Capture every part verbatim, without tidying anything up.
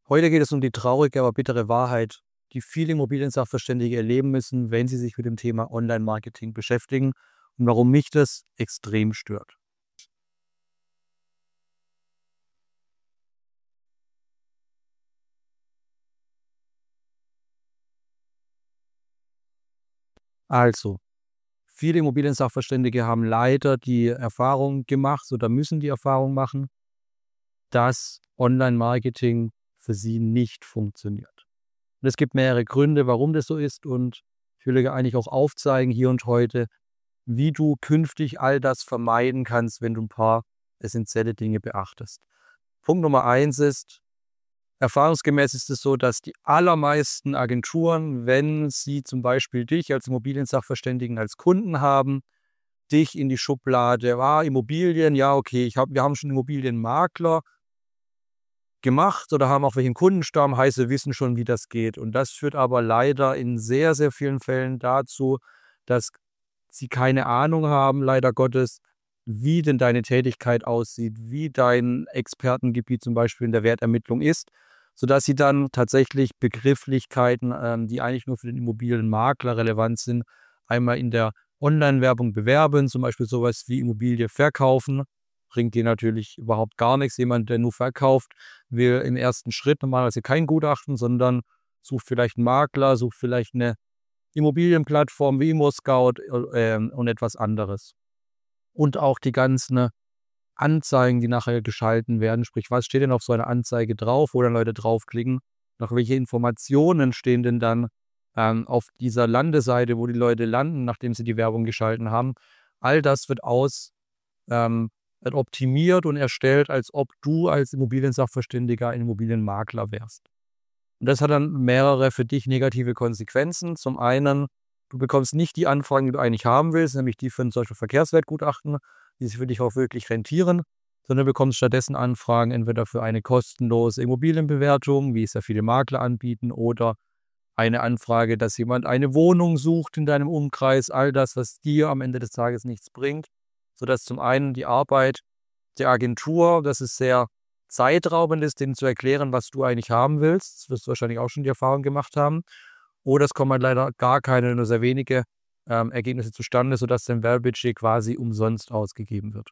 Heute geht es um die traurige, aber bittere Wahrheit, die viele Immobiliensachverständige erleben müssen, wenn sie sich mit dem Thema Online-Marketing beschäftigen und warum mich das extrem stört. Also, viele Immobiliensachverständige haben leider die Erfahrung gemacht oder müssen die Erfahrung machen, dass Online-Marketing für sie nicht funktioniert. Und es gibt mehrere Gründe, warum das so ist, und ich will dir eigentlich auch aufzeigen hier und heute, wie du künftig all das vermeiden kannst, wenn du ein paar essentielle Dinge beachtest. Punkt Nummer eins ist, erfahrungsgemäß ist es so, dass die allermeisten Agenturen, wenn sie zum Beispiel dich als Immobiliensachverständigen als Kunden haben, dich in die Schublade, ah, Immobilien, ja, okay, ich hab, wir haben schon Immobilienmakler gemacht oder haben auch welchen Kundenstamm, heißt, wir wissen schon, wie das geht. Und das führt aber leider in sehr, sehr vielen Fällen dazu, dass sie keine Ahnung haben, leider Gottes, wie denn deine Tätigkeit aussieht, wie dein Expertengebiet zum Beispiel in der Wertermittlung ist, sodass sie dann tatsächlich Begrifflichkeiten, ähm, die eigentlich nur für den Immobilienmakler relevant sind, einmal in der Online-Werbung bewerben, zum Beispiel sowas wie Immobilie verkaufen, bringt dir natürlich überhaupt gar nichts. Jemand, der nur verkauft, will im ersten Schritt normalerweise kein Gutachten, sondern sucht vielleicht einen Makler, sucht vielleicht eine Immobilienplattform wie ImmoScout äh, und etwas anderes. Und auch die ganzen Anzeigen, die nachher geschalten werden, sprich, was steht denn auf so einer Anzeige drauf, wo dann Leute draufklicken, nach welche Informationen stehen denn dann ähm, auf dieser Landeseite, wo die Leute landen, nachdem sie die Werbung geschalten haben. All das wird aus ähm, wird optimiert und erstellt, als ob du als Immobiliensachverständiger ein Immobilienmakler wärst. Und das hat dann mehrere für dich negative Konsequenzen. Zum einen, du bekommst nicht die Anfragen, die du eigentlich haben willst, nämlich die für ein solches Verkehrswertgutachten, die sich für dich auch wirklich rentieren, sondern du bekommst stattdessen Anfragen entweder für eine kostenlose Immobilienbewertung, wie es ja viele Makler anbieten, oder eine Anfrage, dass jemand eine Wohnung sucht in deinem Umkreis, all das, was dir am Ende des Tages nichts bringt, sodass zum einen die Arbeit der Agentur, das ist sehr zeitraubend ist, denen zu erklären, was du eigentlich haben willst. Das wirst du wahrscheinlich auch schon die Erfahrung gemacht haben. Oder es kommen halt leider gar keine, nur sehr wenige ähm, Ergebnisse zustande, sodass dein Werbebudget quasi umsonst ausgegeben wird.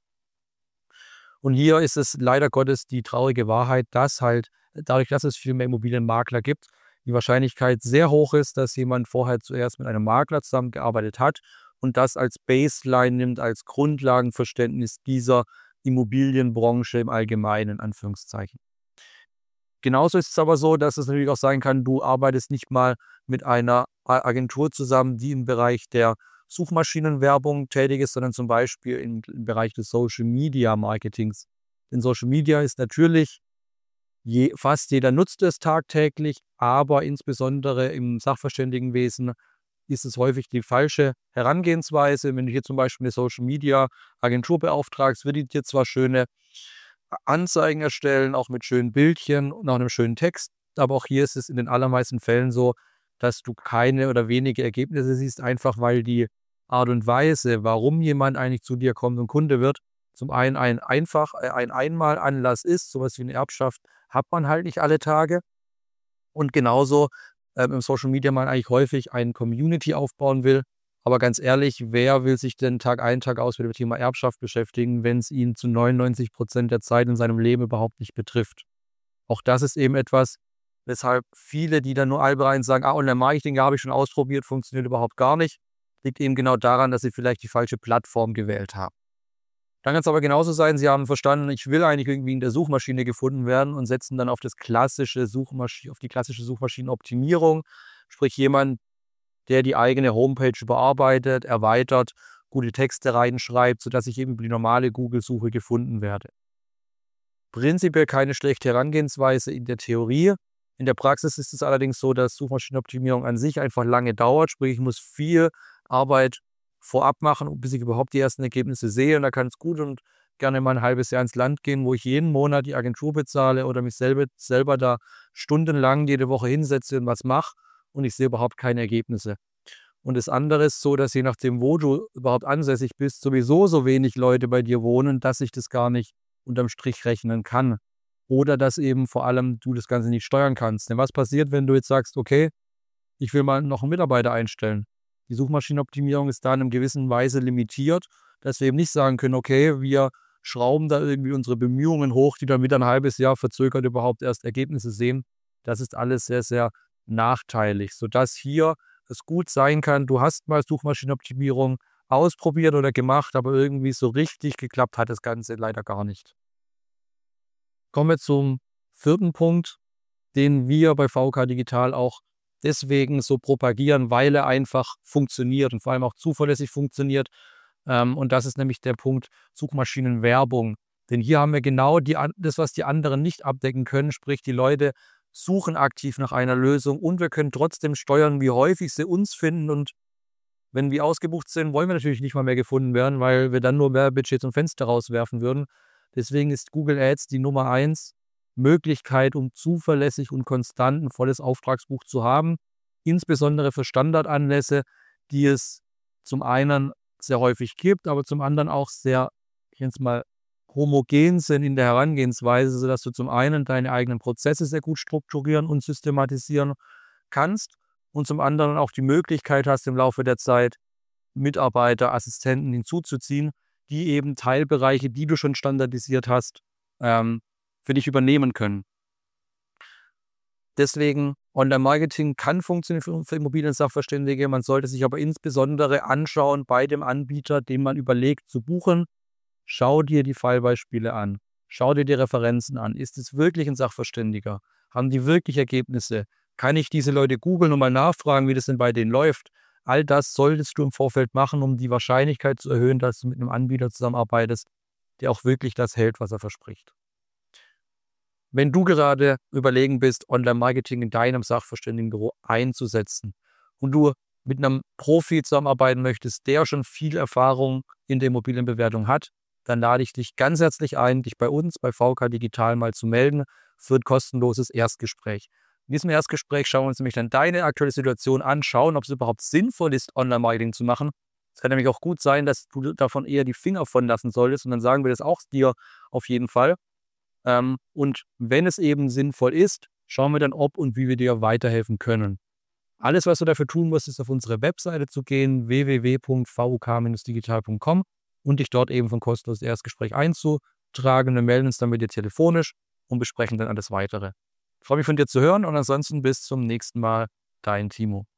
Und hier ist es leider Gottes die traurige Wahrheit, dass halt dadurch, dass es viel mehr Immobilienmakler gibt, die Wahrscheinlichkeit sehr hoch ist, dass jemand vorher zuerst mit einem Makler zusammengearbeitet hat und das als Baseline nimmt, als Grundlagenverständnis dieser Immobilienbranche im Allgemeinen, in Anführungszeichen. Genauso ist es aber so, dass es natürlich auch sein kann, du arbeitest nicht mal mit einer Agentur zusammen, die im Bereich der Suchmaschinenwerbung tätig ist, sondern zum Beispiel im, im Bereich des Social Media Marketings. Denn Social Media ist natürlich, je, fast jeder nutzt es tagtäglich, aber insbesondere im Sachverständigenwesen ist es häufig die falsche Herangehensweise. Wenn du hier zum Beispiel eine Social Media Agentur beauftragst, wird die dir zwar schöne Anzeigen erstellen, auch mit schönen Bildchen und auch einem schönen Text, aber auch hier ist es in den allermeisten Fällen so, dass du keine oder wenige Ergebnisse siehst, einfach weil die Art und Weise, warum jemand eigentlich zu dir kommt und Kunde wird, zum einen ein einfach ein Einmalanlass ist, sowas wie eine Erbschaft hat man halt nicht alle Tage, und genauso ähm, im Social Media man eigentlich häufig eine Community aufbauen will. Aber ganz ehrlich, wer will sich denn Tag ein, Tag aus mit dem Thema Erbschaft beschäftigen, wenn es ihn zu neunundneunzig Prozent der Zeit in seinem Leben überhaupt nicht betrifft? Auch das ist eben etwas, weshalb viele, die dann nur allgemein sagen, ah, Online-Marketing habe ich schon ausprobiert, funktioniert überhaupt gar nicht, liegt eben genau daran, dass sie vielleicht die falsche Plattform gewählt haben. Dann kann es aber genauso sein, sie haben verstanden, ich will eigentlich irgendwie in der Suchmaschine gefunden werden und setzen dann auf das klassische Suchmaschine, auf die klassische Suchmaschinenoptimierung, sprich jemand, der die eigene Homepage überarbeitet, erweitert, gute Texte reinschreibt, sodass ich eben über die normale Google-Suche gefunden werde. Prinzipiell keine schlechte Herangehensweise in der Theorie. In der Praxis ist es allerdings so, dass Suchmaschinenoptimierung an sich einfach lange dauert, sprich ich muss viel Arbeit vorab machen, bis ich überhaupt die ersten Ergebnisse sehe, und da kann es gut und gerne mal ein halbes Jahr ins Land gehen, wo ich jeden Monat die Agentur bezahle oder mich selber, selber da stundenlang jede Woche hinsetze und was mache und ich sehe überhaupt keine Ergebnisse. Und das andere ist so, dass je nachdem, wo du überhaupt ansässig bist, sowieso so wenig Leute bei dir wohnen, dass ich das gar nicht unterm Strich rechnen kann. oder dass eben vor allem du das Ganze nicht steuern kannst. Denn was passiert, wenn du jetzt sagst, okay, ich will mal noch einen Mitarbeiter einstellen? Die Suchmaschinenoptimierung ist da in einer gewissen Weise limitiert, dass wir eben nicht sagen können, okay, wir schrauben da irgendwie unsere Bemühungen hoch, die dann wieder ein halbes Jahr verzögert überhaupt erst Ergebnisse sehen. Das ist alles sehr, sehr nachteilig, sodass hier es gut sein kann, du hast mal Suchmaschinenoptimierung ausprobiert oder gemacht, aber irgendwie so richtig geklappt hat das Ganze leider gar nicht. Kommen wir zum vierten Punkt, den wir bei V K Digital auch deswegen so propagieren, weil er einfach funktioniert und vor allem auch zuverlässig funktioniert. Ähm, und das ist nämlich der Punkt Suchmaschinenwerbung. Denn hier haben wir genau die, das, was die anderen nicht abdecken können, sprich die Leute suchen aktiv nach einer Lösung und wir können trotzdem steuern, wie häufig sie uns finden. Und wenn wir ausgebucht sind, wollen wir natürlich nicht mal mehr gefunden werden, weil wir dann nur Werbebudget zum Fenster rauswerfen würden. Deswegen ist Google Ads die Nummer eins Möglichkeit, um zuverlässig und konstant ein volles Auftragsbuch zu haben, insbesondere für Standardanlässe, die es zum einen sehr häufig gibt, aber zum anderen auch sehr, ich nenne es mal, homogen sind in der Herangehensweise, sodass du zum einen deine eigenen Prozesse sehr gut strukturieren und systematisieren kannst und zum anderen auch die Möglichkeit hast, im Laufe der Zeit Mitarbeiter, Assistenten hinzuzuziehen, die eben Teilbereiche, die du schon standardisiert hast, ähm, für dich übernehmen können. Deswegen, Online-Marketing kann funktionieren für, für Immobilien-Sachverständige. Man sollte sich aber insbesondere anschauen bei dem Anbieter, den man überlegt zu buchen. Schau dir die Fallbeispiele an. Schau dir die Referenzen an. Ist es wirklich ein Sachverständiger? Haben die wirklich Ergebnisse? Kann ich diese Leute googeln und mal nachfragen, wie das denn bei denen läuft? All das solltest du im Vorfeld machen, um die Wahrscheinlichkeit zu erhöhen, dass du mit einem Anbieter zusammenarbeitest, der auch wirklich das hält, was er verspricht. Wenn du gerade überlegen bist, Online-Marketing in deinem Sachverständigenbüro einzusetzen und du mit einem Profi zusammenarbeiten möchtest, der schon viel Erfahrung in der Immobilienbewertung hat, dann lade ich dich ganz herzlich ein, dich bei uns, bei V K Digital mal zu melden für ein kostenloses Erstgespräch. In diesem Erstgespräch schauen wir uns nämlich dann deine aktuelle Situation an, schauen, ob es überhaupt sinnvoll ist, Online-Marketing zu machen. Es kann nämlich auch gut sein, dass du davon eher die Finger von lassen solltest und dann sagen wir das auch dir auf jeden Fall. Ähm, und wenn es eben sinnvoll ist, schauen wir dann, ob und wie wir dir weiterhelfen können. Alles, was du dafür tun musst, ist auf unsere Webseite zu gehen, w w w punkt v u k digital punkt com und dich dort eben für ein kostenloses Erstgespräch einzutragen. Wir melden uns dann mit dir telefonisch und besprechen dann alles Weitere. Ich freue mich von dir zu hören und ansonsten bis zum nächsten Mal, dein Timo.